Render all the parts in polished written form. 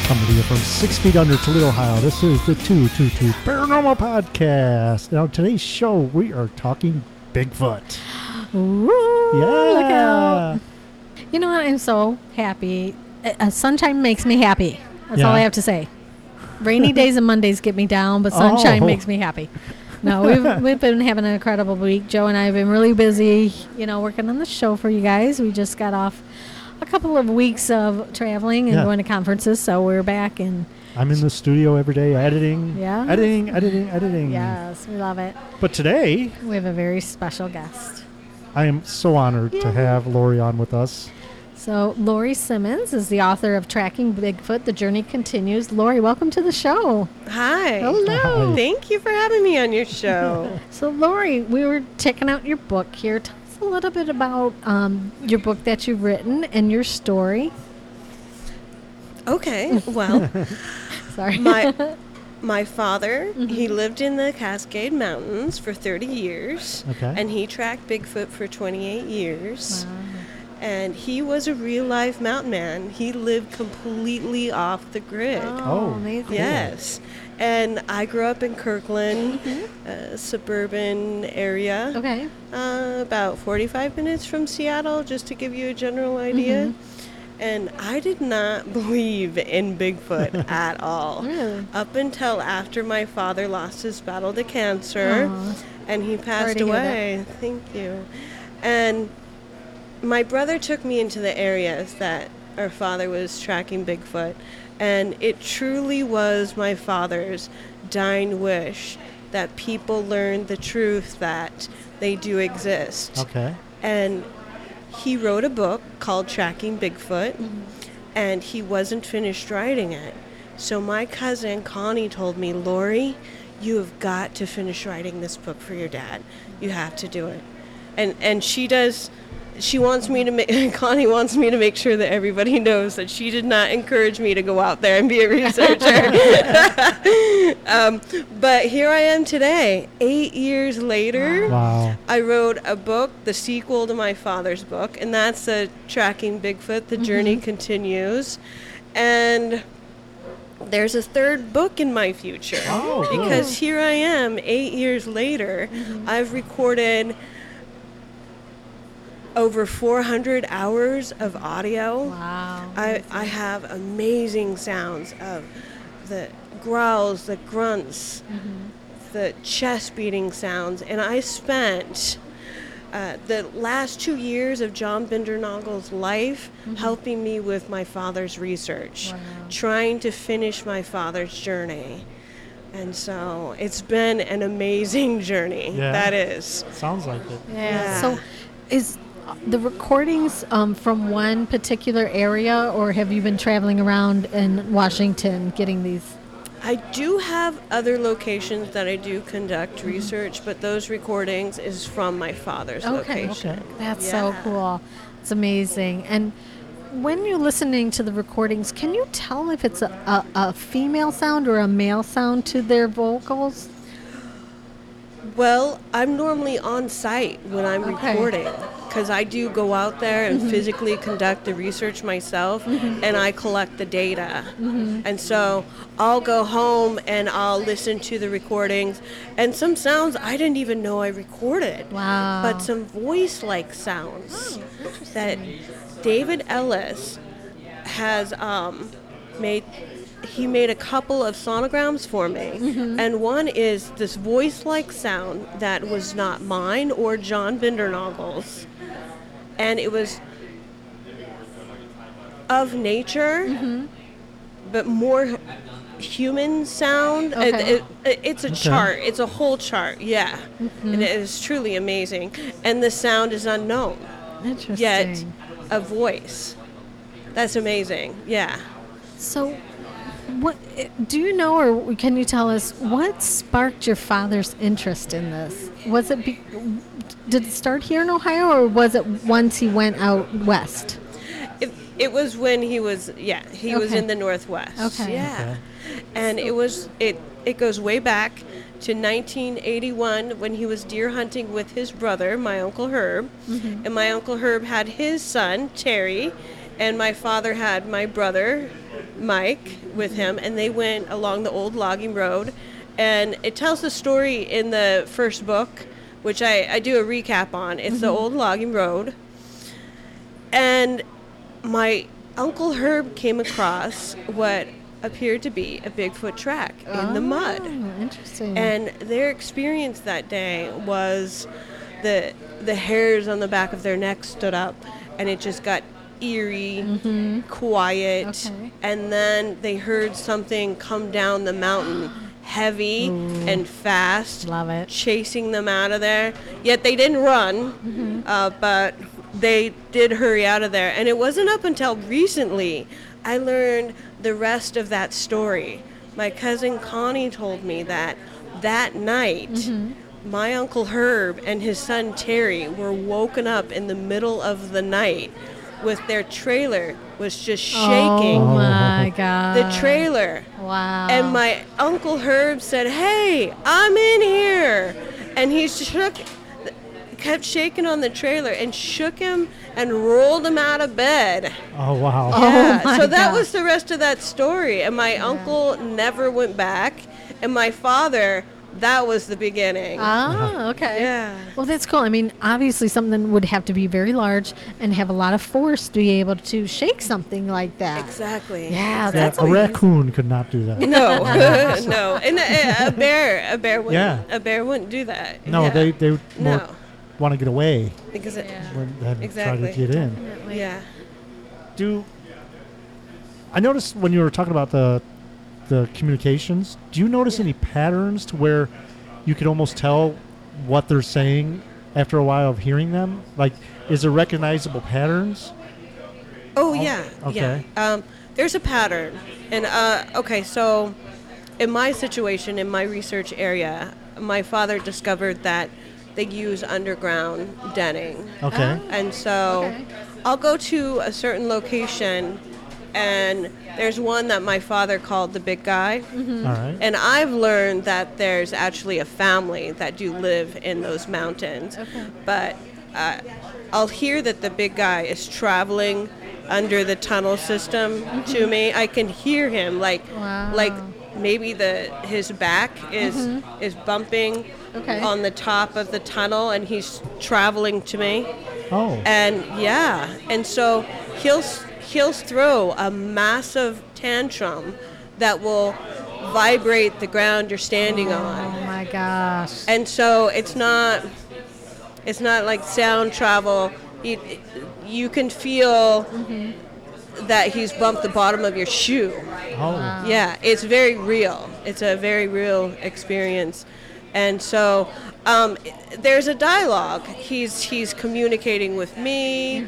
Coming to you from 6 feet under Toledo, Ohio. This is the 222 Paranormal Podcast. Now, today's show, we are talking Bigfoot. Ooh, Yeah. look out. You know what? I'm so happy. Sunshine makes me happy. That's all I have to say. Rainy days and Mondays get me down, but sunshine makes me happy. No, we've been having an incredible week. Joe and I have been really busy, working on the show for you guys. We just got off a couple of weeks of traveling and going to conferences, so we're back. And I'm in the studio every day editing. Yeah. Editing. Yes, we love it. But today, We have a very special guest. I am so honored to have Lori on with us. So Lori Simmons is the author of Tracking Bigfoot, The Journey Continues. Lori, welcome to the show. Hi. Hello. Hi. Thank you for having me on your show. So Lori, we were checking out your book here. Tell us a little bit about your book that you've written and your story. Okay. Well, Sorry. my father, he lived in the Cascade Mountains for 30 years. Okay. And he tracked Bigfoot for 28 years. Wow. And he was a real-life mountain man. He lived completely off the grid. Oh, amazing. Yes. And I grew up in Kirkland, a suburban area. Okay. About 45 minutes from Seattle, just to give you a general idea. And I did not believe in Bigfoot at all. Really? Up until after my father lost his battle to cancer, Aw. and he passed to hear that. away. Thank you. And my brother took me into the areas that our father was tracking Bigfoot, and it truly was my father's dying wish that people learn the truth that they do exist. Okay. And he wrote a book called Tracking Bigfoot, and he wasn't finished writing it. So my cousin Connie told me, Lori, you have got to finish writing this book for your dad. You have to do it. And she does. She wants me to Connie wants me to make sure that everybody knows that she did not encourage me to go out there and be a researcher. But here I am today, 8 years later. Wow. I wrote a book, the sequel to my father's book, and that's Tracking Bigfoot, The Journey Continues. And there's a third book in my future. Oh, good. Because here I am, 8 years later. I've recorded over 400 hours of audio. Wow. I have amazing sounds of the growls, the grunts, the chest beating sounds. And I spent the last 2 years of John Bindernagel's life helping me with my father's research, trying to finish my father's journey. And so it's been an amazing journey. Yeah. That is. Sounds like it. Yeah. So is the recordings from one particular area, or have you been traveling around in Washington getting these? I do have other locations that I do conduct research, but those recordings is from my father's location. That's so cool. It's amazing. And when you're listening to the recordings, can you tell if it's a female sound or a male sound to their vocals? Well, I'm normally on site when I'm recording, because I do go out there and physically conduct the research myself, and I collect the data. And so I'll go home and I'll listen to the recordings, and some sounds I didn't even know I recorded. Wow. But some voice-like sounds that David Ellis has made. He made a couple of sonograms for me, and one is this voice-like sound that was not mine or John Bindernagel's, and it was of nature, but more human sound. Okay. It's a chart. It's a whole chart, yeah, and it is truly amazing. And the sound is unknown, Interesting. yet a voice. That's amazing, yeah. So, what do you know, or can you tell us what sparked your father's interest in this? Was it did it start here in Ohio, or was it once he went out west? It was when he was was in the Northwest. Okay. Yeah. And it goes way back to 1981 when he was deer hunting with his brother, my Uncle Herb. And my Uncle Herb had his son, Terry, and my father had my brother, Mike with him, and they went along the old logging road. And it tells the story in the first book, which I do a recap on. It's the old logging road. And my Uncle Herb came across what appeared to be a Bigfoot track in the mud. Interesting. And their experience that day was the hairs on the back of their neck stood up, and it just got eerie, quiet. Okay. And then they heard something come down the mountain, heavy and fast, Love it. chasing them out of there. Yet they didn't run, but they did hurry out of there. And it wasn't up until recently I learned the rest of that story. My cousin Connie told me that night, my Uncle Herb and his son Terry were woken up in the middle of the night with their trailer was just shaking. Oh my God. The trailer. Wow. And my Uncle Herb said, "Hey, I'm in here." And he kept shaking on the trailer and shook him and rolled him out of bed. Oh, wow. Yeah. my So that God. was the rest of that story. And my uncle never went back. And my father, that was the beginning. Ah, okay. Yeah. Well, that's cool. I mean, obviously, something would have to be very large and have a lot of force to be able to shake something like that. Exactly. Yeah, Yeah, that's a raccoon could not do that. No, no, and a bear wouldn't. Yeah. A bear wouldn't do that. No, Yeah. they would more No, want to get away because it, than Exactly. try to get in. Definitely. yeah. I noticed when you were talking about the communications, do you notice any patterns to where you could almost tell what they're saying after a while of hearing them? Like, is there recognizable patterns? Oh yeah. okay. Yeah. There's a pattern, and okay. So, in my situation, in my research area, my father discovered that they use underground denning. Okay. And so Okay. I'll go to a certain location, and there's one that my father called the Big Guy. All right. And I've learned that there's actually a family that do live in those mountains. Okay. But I'll hear that the Big Guy is traveling under the tunnel system to me. I can hear him like maybe his back is bumping Okay. on the top of the tunnel, and he's traveling to me. Oh. And and so he'll throw a massive tantrum that will vibrate the ground you're standing on. Oh my gosh. And so it's not like sound travel. You can feel that he's bumped the bottom of your shoe. Oh. Yeah, it's very real. It's a very real experience. And so there's a dialogue. He's communicating with me.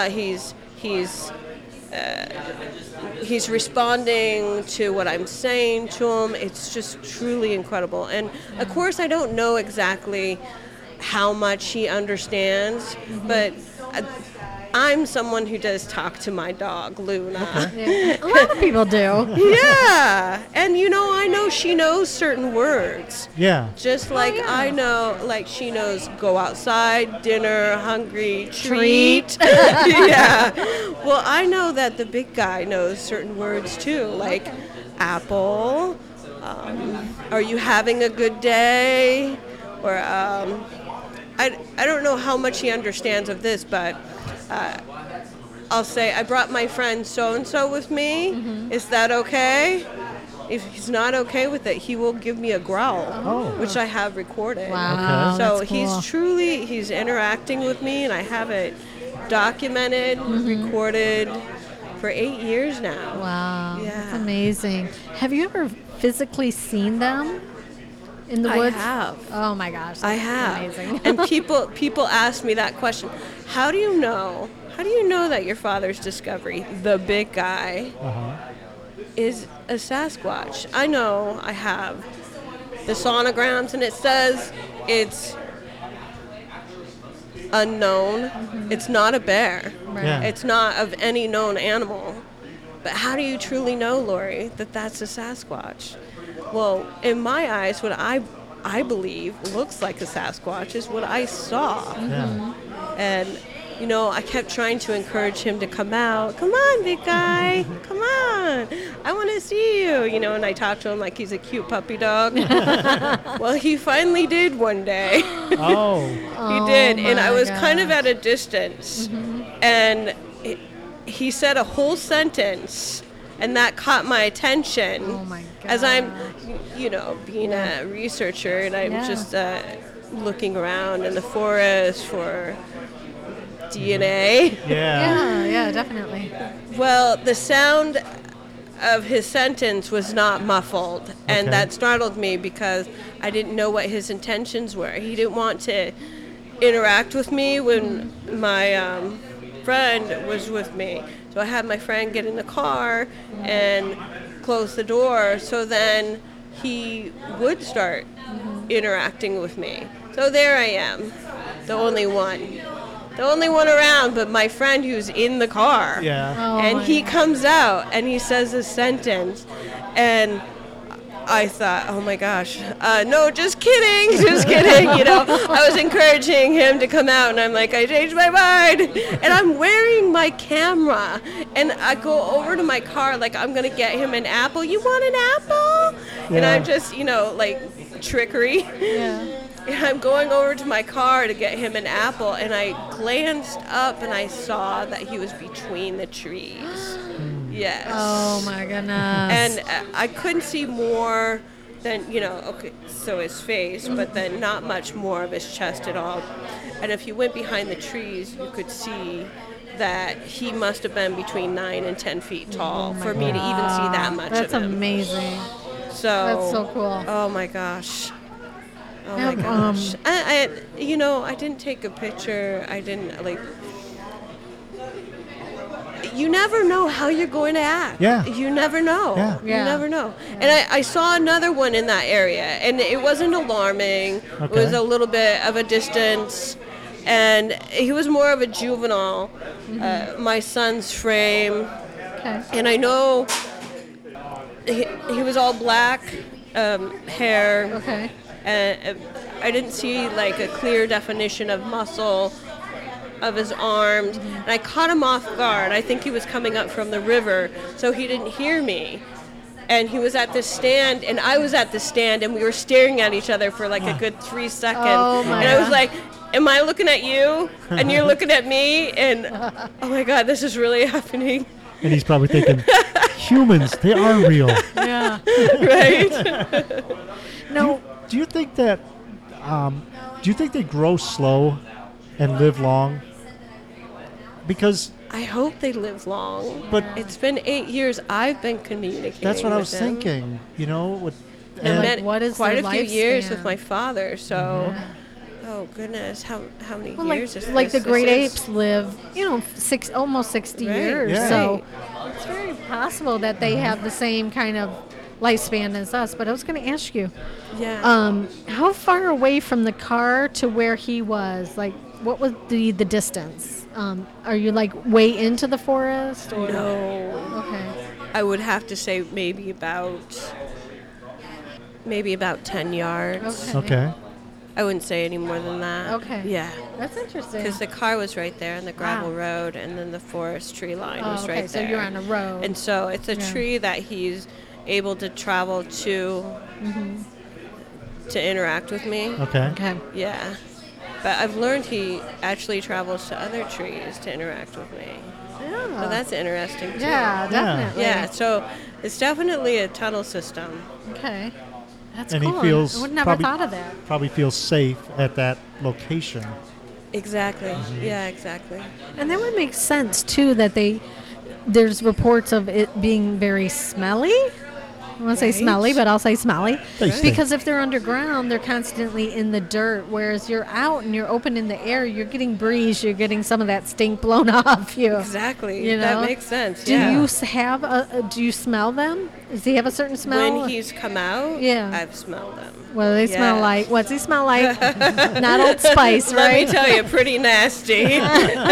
He's responding to what I'm saying to him. It's just truly incredible. And of course, I don't know exactly how much he understands, but I'm someone who does talk to my dog, Luna. Yeah. A lot of people do. Yeah, and I know she knows certain words. Yeah. Just like I know, like she knows go outside, dinner, hungry, treat. Yeah. Well, I know that the Big Guy knows certain words too, like apple, are you having a good day? Or I don't know how much he understands of this, but I'll say, I brought my friend so-and-so with me. Is that okay? If he's not okay with it, he will give me a growl, which I have recorded. Wow. So that's cool. he's interacting with me, and I have it documented, recorded for 8 years now. Wow. Yeah. That's amazing. Have you ever physically seen them in the I woods? have. Oh my gosh. I that's have. Amazing. And people ask me that question. How do you know that your father's discovery, the Big Guy, is a Sasquatch? I know I have the sonograms, and it says it's unknown. It's not a bear. Right. Yeah. It's not of any known animal. But how do you truly know, Lori, that that's a Sasquatch? Well, in my eyes, what I believe looks like a Sasquatch is what I saw. Yeah. And, I kept trying to encourage him to come out. Come on, Big Guy. Come on. to see you, and I talked to him like he's a cute puppy dog. Well, he finally did one day. Oh. He did, and I my was kind of gosh. at a distance, and he said a whole sentence, and that caught my attention. Oh my As I'm, gosh. being a researcher, and I'm Yeah. just looking around in the forest for DNA. Yeah. Yeah, definitely. Well, the sound of his sentence was not muffled, and Okay. that startled me because I didn't know what his intentions were. He didn't want to interact with me when my friend was with me. So I had my friend get in the car and close the door, so then he would start interacting with me. So there I am, the only one. The only one around, but my friend who's in the car. Yeah. Oh And my he God. comes out and he says a sentence, and I thought, oh my gosh, no, just kidding, just kidding. I was encouraging him to come out, and I'm like, I changed my mind, and I'm wearing my camera, and I go over to my car like I'm gonna get him an apple. You want an apple? And Yeah. I'm just, like trickery. Yeah. And I'm going over to my car to get him an apple, and I glanced up and I saw that he was between the trees. Yes. Oh my goodness. And I couldn't see more than, okay, so his face, but then not much more of his chest at all. And if you went behind the trees, you could see that he must have been between 9 and 10 feet tall for me to even see that much That's of him. amazing. So That's so cool. Oh my gosh. Oh Yeah, my gosh. I didn't take a picture. I didn't you never know how you're going to act. Yeah. You never know. Yeah. You Yeah. never know. And I saw another one in that area, and it wasn't alarming. It was Okay. a little bit of a distance, and he was more of a juvenile, my son's frame. Okay. And I know he was all black hair. Okay. And I didn't see like a clear definition of muscle of his arms, and I caught him off guard. I think he was coming up from the river, so he didn't hear me. And he was at the stand, and I was at the stand, and we were staring at each other for like a good 3 seconds. Oh, my and I was God. like, am I looking at you? And you're looking at me? And oh my God, this is really happening. And he's probably thinking, humans, they are real. Yeah. Right? No. Do you think that, do you think they grow slow and live long? Because I hope they live long. But- it's been 8 years I've been communicating. that's what I with was them. thinking, with, And and- met what is quite their a few years lifespan? with my father. So, oh goodness, how many Well, years is like the this? great This is- apes live, almost 60 Right. years. Yeah. So it's very possible that they have the same kind of lifespan as us. But I was going to ask you, Yeah. how far away from the car to where he was? Like, what was the distance? Are you like way into the forest? Or? No, Okay. I would have to say maybe about 10 yards. okay. I wouldn't say any more than that. Okay. Yeah. That's interesting. Because the car was right there on the gravel Wow. road, and then the forest tree line was okay, right so there. you're on a road. And so it's a Yeah. tree that he's able to travel to interact with me. Okay. Okay. Yeah. But I've learned he actually travels to other trees to interact with me. Yeah. So that's interesting too. Yeah, definitely. Yeah, so it's definitely a tunnel system. Okay. That's And he cool. feels I would never probably- thought of that. Probably feels safe at that location. Exactly. Yeah, exactly. And that would make sense too that there's reports of it being very smelly. I want to say Right. smelly, but I'll say smelly. They stink. Because if they're underground, they're constantly in the dirt. Whereas you're out and you're open in the air, you're getting breeze, you're getting some of that stink blown off you. Exactly. You know? That makes sense. Do yeah. you do you smell them? Does he have a certain smell? When he's come out, Yeah. I've smelled them. What do they smell Yes. like? What's he smell like? Not Old Spice, Let me right? tell you, pretty nasty.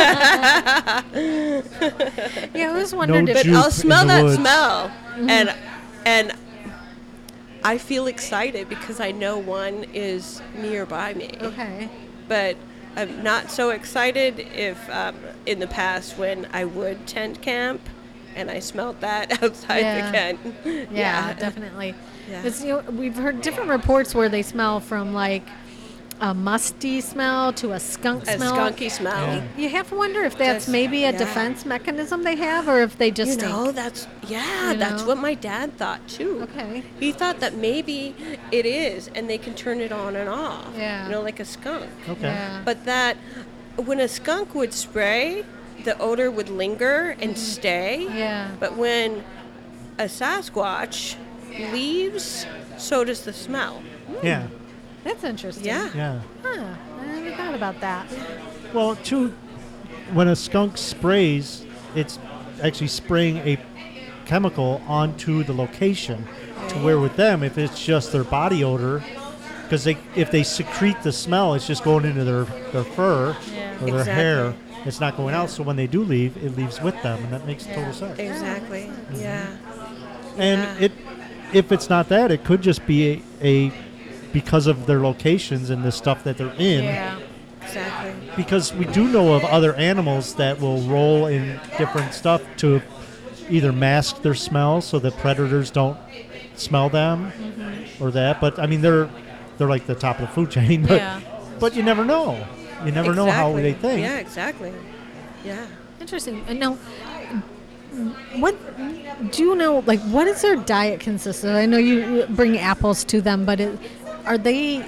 Yeah, I was wondering No if But Juke I'll smell in the that woods. smell, and I feel excited because I know one is nearby me. Okay. But I'm not so excited if in the past when I would tent camp and I smelled that outside Yeah. again. Yeah, definitely. Yeah. It's, we've heard different reports where they smell from like a musty smell to a skunk A smell. skunky smell. Yeah. You have to wonder if that's Just- maybe a yeah. defense mechanism they have, or if they just You stink. know, that's know? what my dad thought too. Okay. He thought that maybe it is, and they can turn it on and off. Yeah. You know, like a skunk. Okay. Yeah. But that when a skunk would spray, the odor would linger and stay. Yeah. But when a Sasquatch leaves, so does the smell. Yeah. That's interesting. Yeah. Yeah. Huh. I never thought about that. Well, too, when a skunk sprays, it's actually spraying a chemical onto the location. To where with them, if it's just their body odor, because if they secrete the smell, it's just going into their fur Yeah. or their Exactly. hair. It's not going out. So when they do leave, it leaves with them, and that makes total sense. Exactly. Yeah. And Yeah. if it's not that, it could just be a because of their locations and the stuff that they're in. Yeah. Exactly. Because we do know of other animals that will roll in different stuff to either mask their smell so that predators don't smell them or that. But I mean, they're like the top of the food chain. But, Yeah. but you never know. You never know how Exactly. they think. Yeah, exactly. Yeah. Interesting. And now, what do you know? Like, what does their diet consist of? I know you bring apples to them, but are they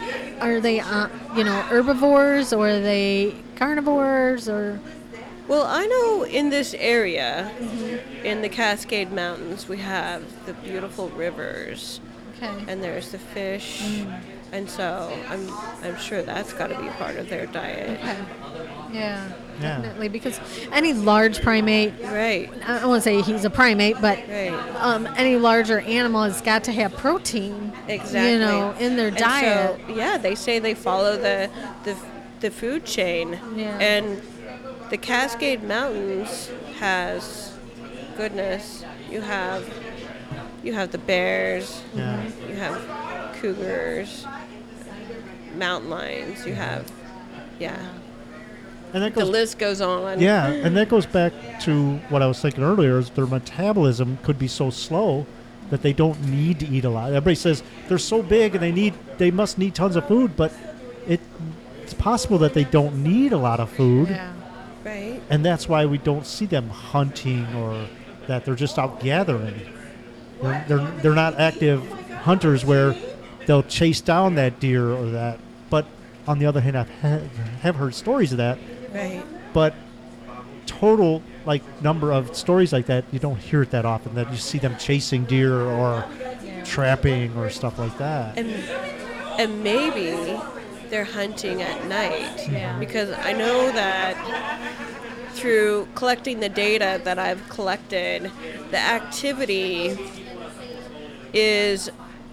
herbivores, or are they carnivores, or? Well, I know in this area, in the Cascade Mountains, we have the beautiful rivers, Okay. and there's the fish, and so I'm sure that's got to be part of their diet. Okay. Yeah, Yeah. definitely. Because any large primate, Right. I won't say he's a primate, but Right. any larger animal has got to have protein. Exactly. You know, in their And diet. So, yeah, they say they follow the food chain, Yeah. and the Cascade Mountains has, goodness, you have the bears, Yeah. you have cougars, mountain lions, you have, And that the goes list goes on. Yeah, and that goes back to what I was thinking earlier, is their metabolism could be so slow that they don't need to eat a lot. Everybody says they're so big and they must need tons of food, but it's possible that they don't need a lot of food, Yeah. Right. and that's why we don't see them hunting, or that they're just out gathering. They're not active hunters where they'll chase down that deer or that. But on the other hand, have heard stories of that. Right. But total number of stories like that, you don't hear it that often, that you see them chasing deer or trapping or stuff like that. And maybe they're hunting at night. Yeah. Because I know that through collecting the data that I've collected, the activity is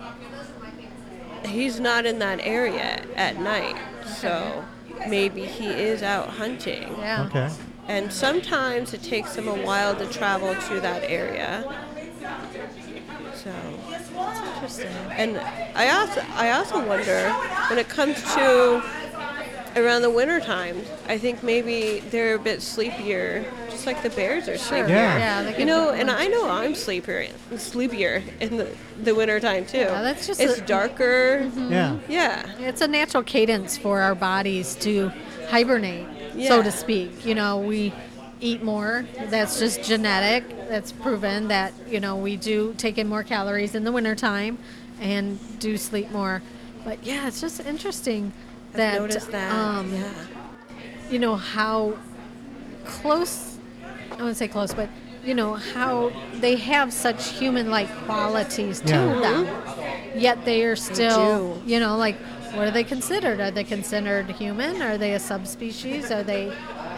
he's not in that area at night. So maybe he is out hunting. Yeah. Okay. And sometimes it takes him a while to travel to that area. So, Interesting. and I also wonder when it comes to around the winter time, I think maybe they're a bit sleepier, just like the bears are sleepier. Yeah. they You can know, put and one- I know I'm sleepier in the winter time too. Yeah, that's just it's a- darker. Yeah. Yeah. It's a natural cadence for our bodies to hibernate, so Yeah. to speak. You know, we eat more. That's just genetic. That's proven that, we do take in more calories in the wintertime and do sleep more. But yeah, it's just interesting that, I've noticed that. Yeah. How close, I wouldn't say close, but, how they have such human-like qualities to Yeah. them. Yet they are still, do. what are they considered? Are they considered human? Are they a subspecies? Are they,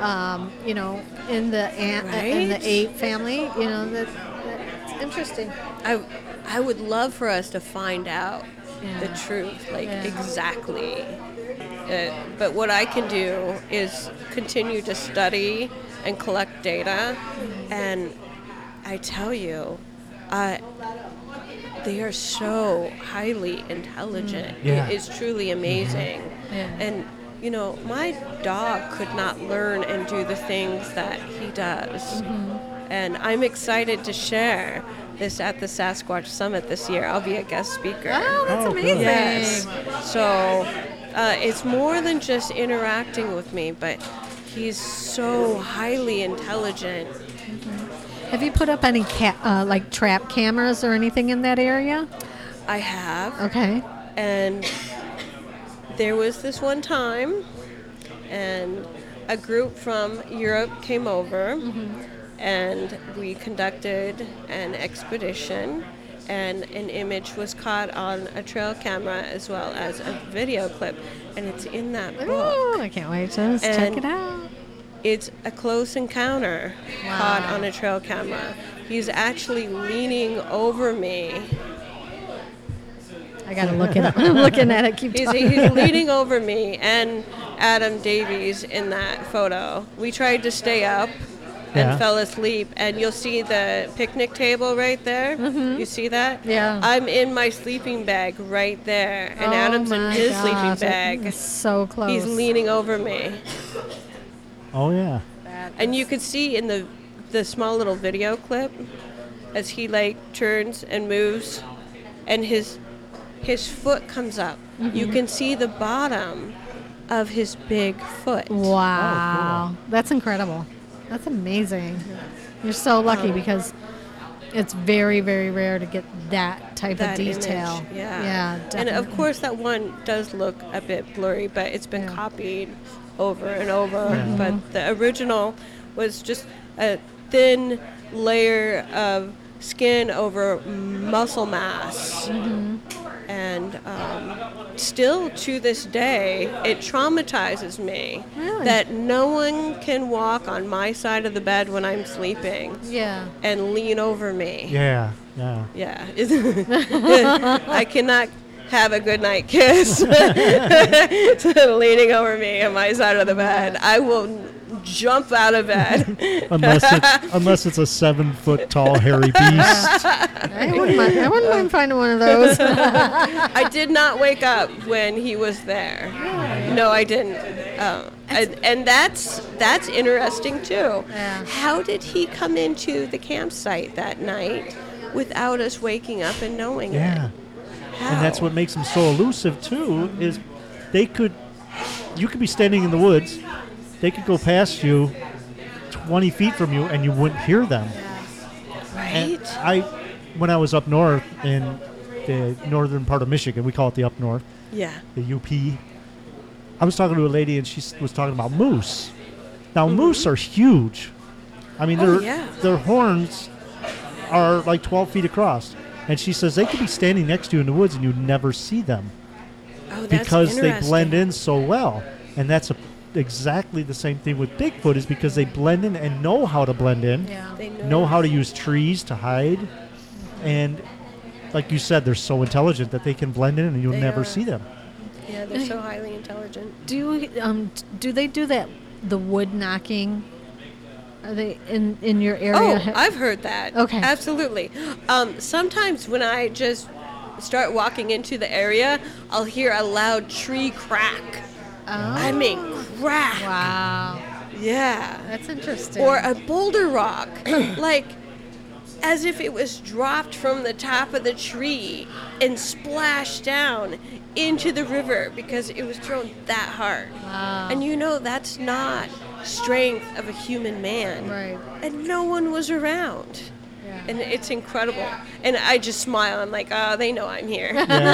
in the in the Right? ape family? That's interesting. I would love for us to find out Yeah. the truth, Yeah. exactly. But what I can do is continue to study and collect data, and I tell you, they are so highly intelligent. Yeah. It is truly amazing. Yeah. And my dog could not learn and do the things that he does. And I'm excited to share this at the Sasquatch Summit this year. I'll be a guest speaker. Oh, that's Oh, amazing. good. Yes. So it's more than just interacting with me, but he's so highly intelligent. Have you put up any like trap cameras or anything in that area? I have. Okay. And there was this one time, and a group from Europe came over, and we conducted an expedition, and an image was caught on a trail camera as well as a video clip, and it's in that book. Ooh, I can't wait to check And it out. It's a close encounter caught on a trail camera. He's actually leaning over me. I gotta look it up. I'm looking at it. Keep He's talking. leaning over me and Adam Davies in that photo. We tried to stay up and Yeah. fell asleep, and you'll see the picnic table right there. You see that? Yeah. I'm in my sleeping bag right there, and Oh Adam's in my his gosh, sleeping it's bag. so close. He's leaning over me. Oh yeah. And you could see in the small little video clip as he like turns and moves, and his foot comes up. You can see the bottom of his big foot. Wow, that's incredible. That's amazing. You're so lucky because it's very, very rare to get that type That of detail. image, yeah. Yeah, And definitely. of course that one does look a bit blurry, but it's been Yeah. copied over and over. But the original was just a thin layer of skin over muscle mass. And still to this day, it traumatizes me Really? that no one can walk on my side of the bed when I'm sleeping Yeah. and lean over me. Yeah. Yeah. Yeah. I cannot have a good night kiss leaning over me on my side of the bed. I will jump out of bed. unless it's a 7 foot tall hairy beast. I wouldn't mind finding one of those. I did not wake up when he was there. No, I didn't. And that's interesting too. Yeah. How did he come into the campsite that night without us waking up and knowing Yeah. it? How? And that's what makes them so elusive too. Is you could be standing in the woods, they could go past you 20 feet from you, and you wouldn't hear them. And Right? when I was up north in the northern part of Michigan, we call it the up north, Yeah. the UP. I was talking to a lady, and she was talking about moose. Now, moose are huge. I mean, Oh, yeah. their horns are like 12 feet across. And she says they could be standing next to you in the woods, and you'd never see them Oh, that's because they interesting. blend in so well. And that's exactly the same thing with Bigfoot, is because they blend in and know how to blend in. Yeah. They Know how to use trees to hide, and like you said, they're so intelligent that they can blend in and you'll They never are. see them. Yeah, they're so highly intelligent. Do they do that? The wood knocking? Are they in your area? Oh, I've heard that. Okay. Absolutely. Sometimes when I just start walking into the area, I'll hear a loud tree crack. I mean, crack. Wow, Yeah. that's interesting. Or a boulder rock. Like, as if it was dropped from the top of the tree and splashed down into the river because it was thrown that hard. Wow. And you know that's not strength of a human man. Right. And no one was around. Yeah. And it's incredible. And I just smile. I'm like, oh, they know I'm here.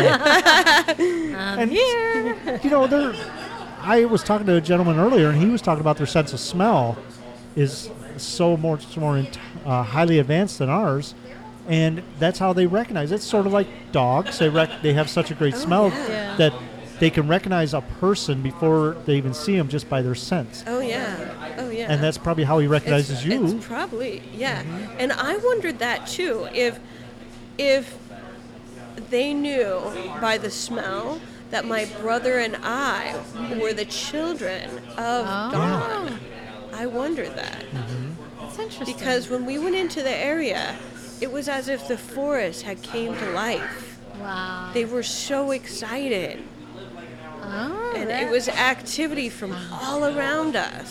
And here. you know, I was talking to a gentleman earlier, and he was talking about their sense of smell is so much more highly advanced than ours, and that's how they recognize. It's sort of like dogs. They have such a great smell yeah. that they can recognize a person before they even see them just by their scent. Oh, yeah. Oh, yeah. And that's probably how he recognizes you. It's probably, yeah. And I wondered that too. If they knew by the smell that my brother and I were the children of Dawn. I wondered that. That's interesting. Because when we went into the area, it was as if the forest had came to life. Wow. They were so excited. Oh, And it was activity from all around us.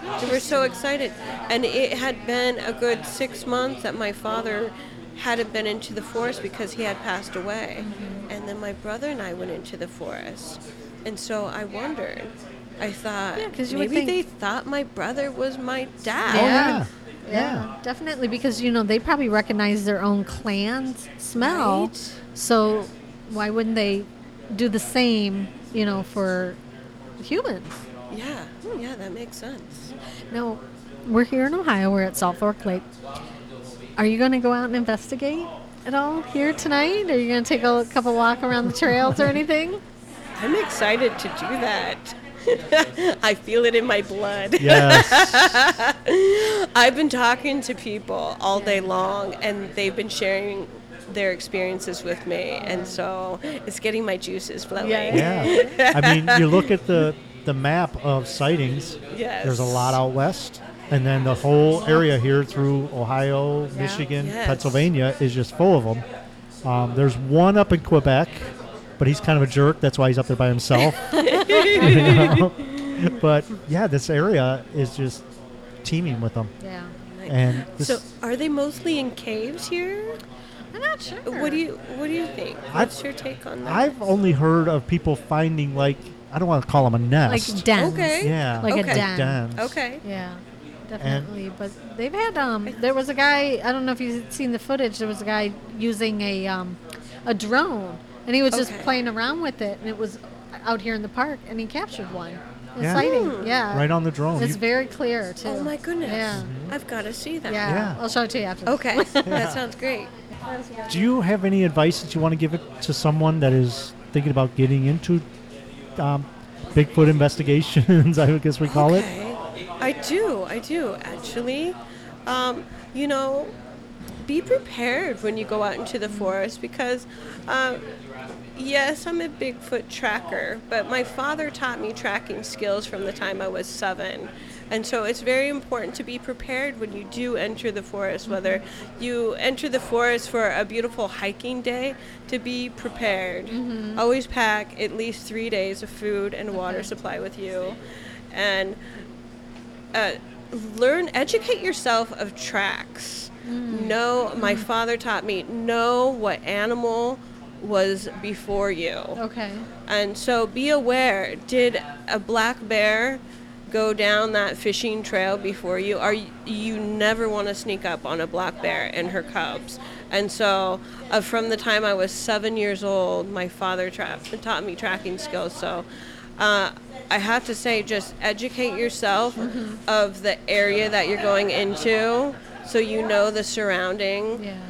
We were so excited. And it had been a good 6 months that my father hadn't been into the forest because he had passed away. And then my brother and I went into the forest. And so I wondered. I thought, Yeah, 'cause you would maybe think- they thought my brother was my dad. Oh, Yeah. yeah. Definitely, because they probably recognize their own clan's smell. Right? So why wouldn't they do the same, for humans? Yeah, yeah, that makes sense. Now, we're here in Ohio. We're at Salt Fork Lake. Are you going to go out and investigate at all here tonight? Are you going to take a couple walk around the trails or anything? I'm excited to do that. I feel it in my blood. Yes. I've been talking to people all day long, and they've been sharing their experiences with me, and so it's getting my juices flowing. Yeah. I mean, you look at the map of sightings. Yes. There's a lot out west, and then the whole area here through Ohio, Michigan, Yes. Pennsylvania is just full of them. There's one up in Quebec, but he's kind of a jerk. That's why he's up there by himself. But yeah, this area is just teeming with them. Yeah. And this, So, are they mostly in caves here? I'm not sure. What do you think? What's your take on that? I've only heard of people finding, like, I don't want to call them a nest. Like dens. Okay. Yeah. Like Okay. a den. dens. Okay. Yeah, definitely. But they've had there was a guy, I don't know if you've seen the footage, there was a guy using a drone, and he was just Okay. playing around with it, and it was out here in the park, and he captured one. A Yeah. sighting. Yeah. Right on the drone. It's You- very clear too. Oh my goodness. Yeah. I've got to see that. Yeah. Yeah. I'll show it to you after. Okay. That sounds great. Do you have any advice that you want to give it to someone that is thinking about getting into Bigfoot investigations, I guess we call it? Okay. I do, actually. Be prepared when you go out into the forest because, yes, I'm a Bigfoot tracker, but my father taught me tracking skills from the time I was 7. And so it's very important to be prepared when you do enter the forest, whether you enter the forest for a beautiful hiking day, to be prepared. Always pack at least 3 days of food and water supply with you. And educate yourself of tracks. My father taught me, know what animal was before you. Okay. And so be aware, did a black bear go down that fishing trail before you? You never want to sneak up on a black bear and her cubs. And so from the time I was 7 years old, my father taught me tracking skills. So I have to say, just educate yourself of the area that you're going into so you know the surrounding. Yeah.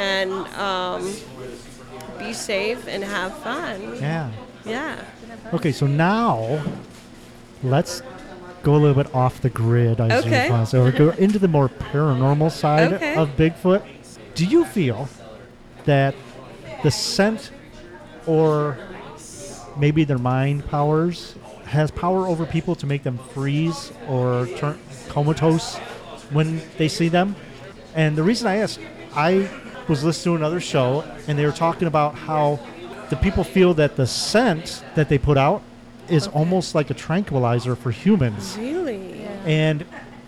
And be safe and have fun. Yeah. Yeah. Okay, so now let's go a little bit off the grid. Okay. So we go into the more paranormal side Okay. of Bigfoot. Do you feel that the scent or maybe their mind powers has power over people to make them freeze or turn comatose when they see them? And the reason I ask, I was listening to another show, and they were talking about how the people feel that the scent that they put out is almost like a tranquilizer for humans. Really? And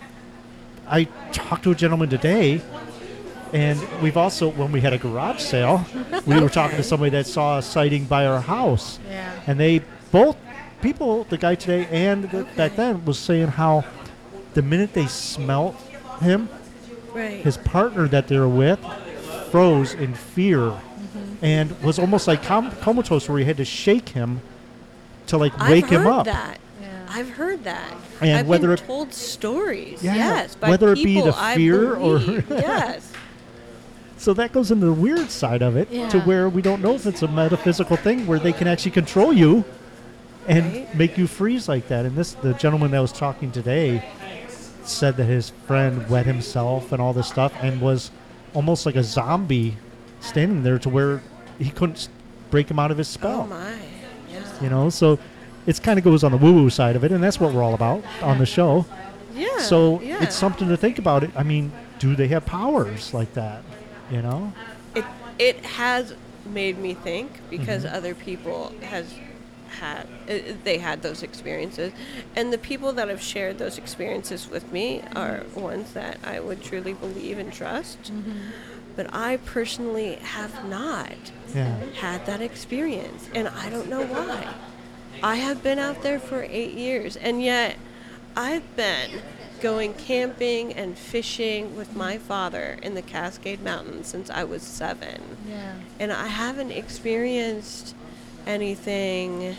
I talked to a gentleman today, and we've also, when we had a garage sale, we were talking to somebody that saw a sighting by our house. Yeah. And they both, people, the guy today and back then, was saying how the minute they smelt him, Right. his partner that they were with froze in fear and was almost like comatose, where he had to shake him to like wake him up. I've heard that. And I've whether been it- told stories. Yeah, Yes, by whether it be people the I fear or- believe. Yes. So that goes into the weird side of it, to Yeah. where we don't know if it's a metaphysical thing where they can actually control you and Right. make you freeze like that. And the gentleman that was talking today said that his friend wet himself and all this stuff and was almost like a zombie standing there, to where he couldn't break him out of his spell. Oh my. Yeah. You know, so it's kind of goes on the woo-woo side of it, and that's what we're all about on the show. Yeah. So yeah. it's something to think about. I mean, do they have powers like that? You know? It has made me think, because Mm-hmm. other people they had those experiences, and the people that have shared those experiences with me are ones that I would truly believe and trust. But I personally have not had that experience, and I don't know why. I have been out there for 8 years, and yet I've been going camping and fishing with my father in the Cascade Mountains since I was 7. Yeah. And I haven't experienced anything.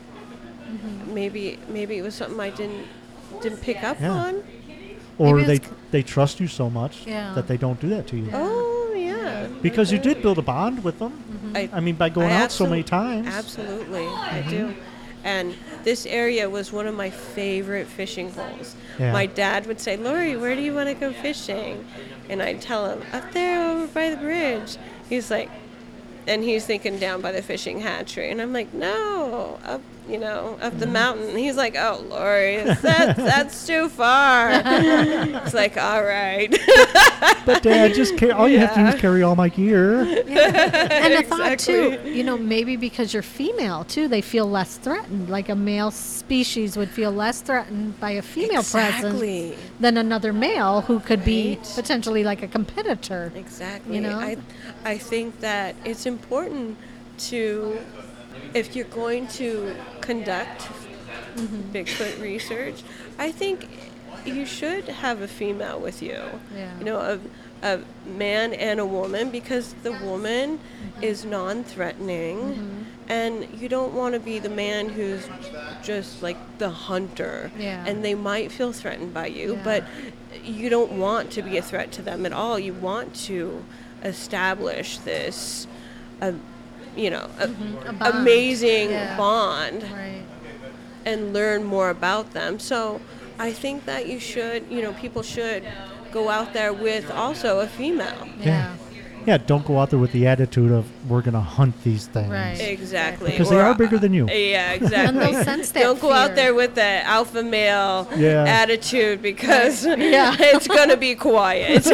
Maybe it was something I didn't pick up on. Or Maybe they trust you so much Yeah. that they don't do that to you. Oh, yeah. Because you did build a bond with them. I mean, by going out so many times. Absolutely, I do. And this area was one of my favorite fishing holes. Yeah. My dad would say, "Lori, where do you want to go fishing?" And I'd tell him, "Up there over by the bridge." He's like, and he's thinking down by the fishing hatchery. And I'm like, "No, up the mountain." And he's like, "Oh, Lori, that's too far." It's like, "All right." But Dad, just all you have to do is carry all my gear. And the thought too, Exactly. maybe because you're female too, they feel less threatened. Like a male species would feel less threatened by a female presence Exactly. than another male who could be Right. potentially like a competitor. Exactly. You know? I think that it's important to, if you're going to conduct Bigfoot research, I think you should have a female with you. Yeah. A man and a woman, because the woman is non-threatening, and you don't want to be the man who's just like the hunter. Yeah. And they might feel threatened by you, Yeah. but you don't want to be a threat to them at all. You want to establish this, A bond. amazing Yeah. bond Right. and learn more about them. So I think that people should go out there with also a female. Yeah. Yeah, don't go out there with the attitude of we're going to hunt these things. Right. Exactly. Because they are bigger than you. Yeah, exactly. And they'll sense that Don't go out fear. there with the alpha male Yeah. attitude, because Yeah. it's going to be quiet.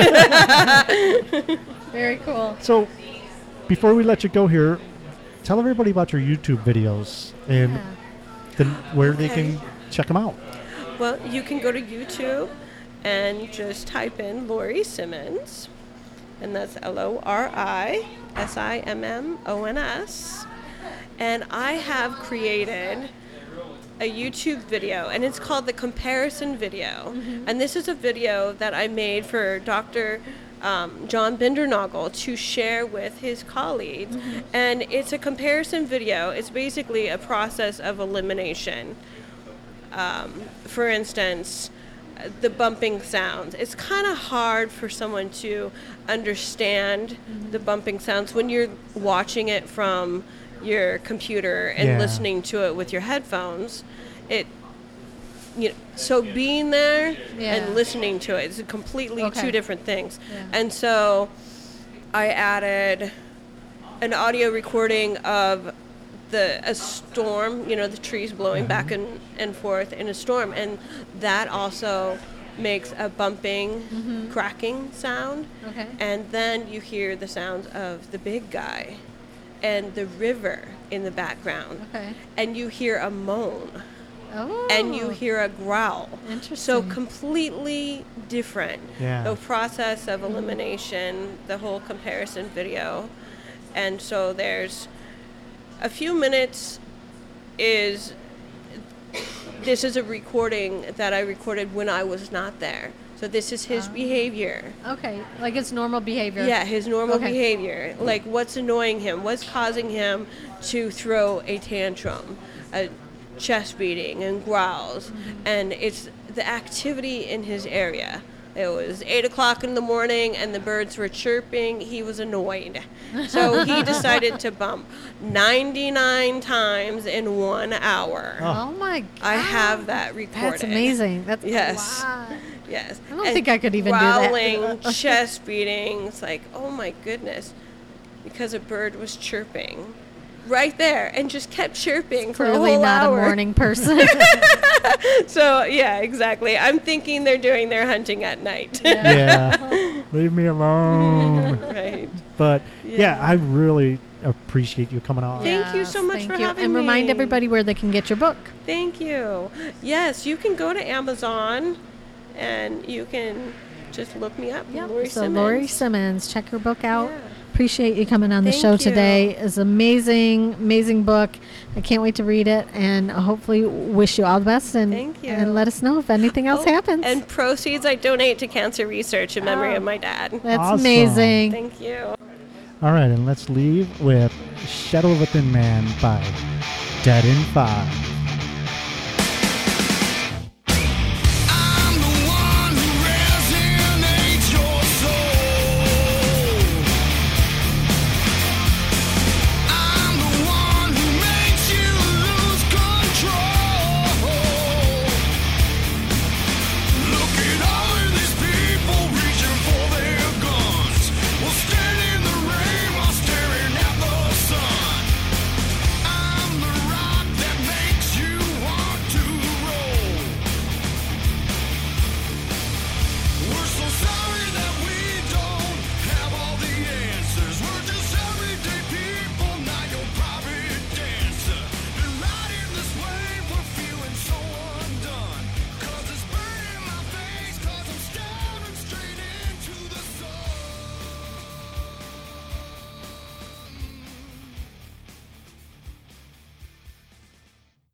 Very cool. So, before we let you go here, tell everybody about your YouTube videos and where they Okay. can check them out. Well, you can go to YouTube and just type in Lori Simmons, and that's LORISIMMONS. And I have created a YouTube video, and it's called the Comparison Video. And this is a video that I made for Dr. John Bindernagel to share with his colleagues. And it's a comparison video. It's basically a process of elimination. For instance, the bumping sounds. It's kind of hard for someone to understand the bumping sounds when you're watching it from your computer and Yeah. listening to it with your headphones. So being there Yeah. and listening to it is completely Okay. two different things. Yeah. And so I added an audio recording of a storm, the trees blowing back and forth in a storm, and that also makes a bumping, cracking sound. Okay. And then you hear the sounds of the big guy and the river in the background. Okay. And you hear a moan Oh. and you hear a growl. Interesting. So completely different. Yeah. The process of elimination, the whole comparison video. And so there's a few minutes this is a recording that I recorded when I was not there. So this is his behavior. Okay. Like it's normal behavior. Yeah, his normal Okay. behavior. Like what's annoying him, what's causing him to throw a tantrum, a chest beating and growls. And it's the activity in his area. It was 8 o'clock in the morning and the birds were chirping. He was annoyed. So he decided to bump 99 times in 1 hour. Oh my god. I have that recorded. That's amazing. That's Yes. a lot. Yes. I don't And think I could even do that. growling, chest beating. It's like, oh my goodness. Because a bird was chirping right there and just kept chirping for a Clearly whole not hour. a morning person. So, yeah, exactly. I'm thinking they're doing their hunting at night. Yeah. Leave me alone. Right. But yeah, I really appreciate you coming on. Thank you so much Thank for you. having and me. remind everybody where they can get your book. Thank you. Yes, you can go to Amazon and you can just look me up. Lori So Simmons. Lori Simmons, check her book out. Yeah. Appreciate you coming on the Thank show you. today. It's amazing, amazing book. I can't wait to read it, and hopefully wish you all the best. And Thank you. And let us know if anything else happens. And proceeds I donate to cancer research in memory of my dad. That's Awesome. amazing. Thank you. All right, and let's leave with Shadow of a Thin Man by Dead in 5.